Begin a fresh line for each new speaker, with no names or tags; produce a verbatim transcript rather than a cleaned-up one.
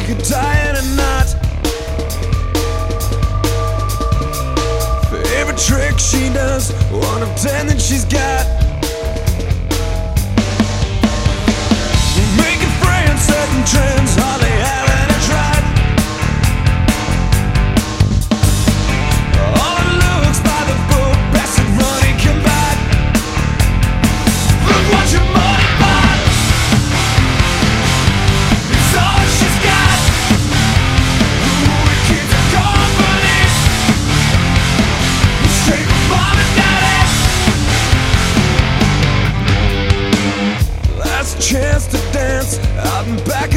could die in a knot. Favorite trick she does, one of ten that she's got. Making friends, setting trends, hardly having a tried. All her looks by the book, best that money can buy. Look what your money bought. It's all she's got. Ooh, it keeps her company. Straight from mom and daddy. Last chance to dance out and back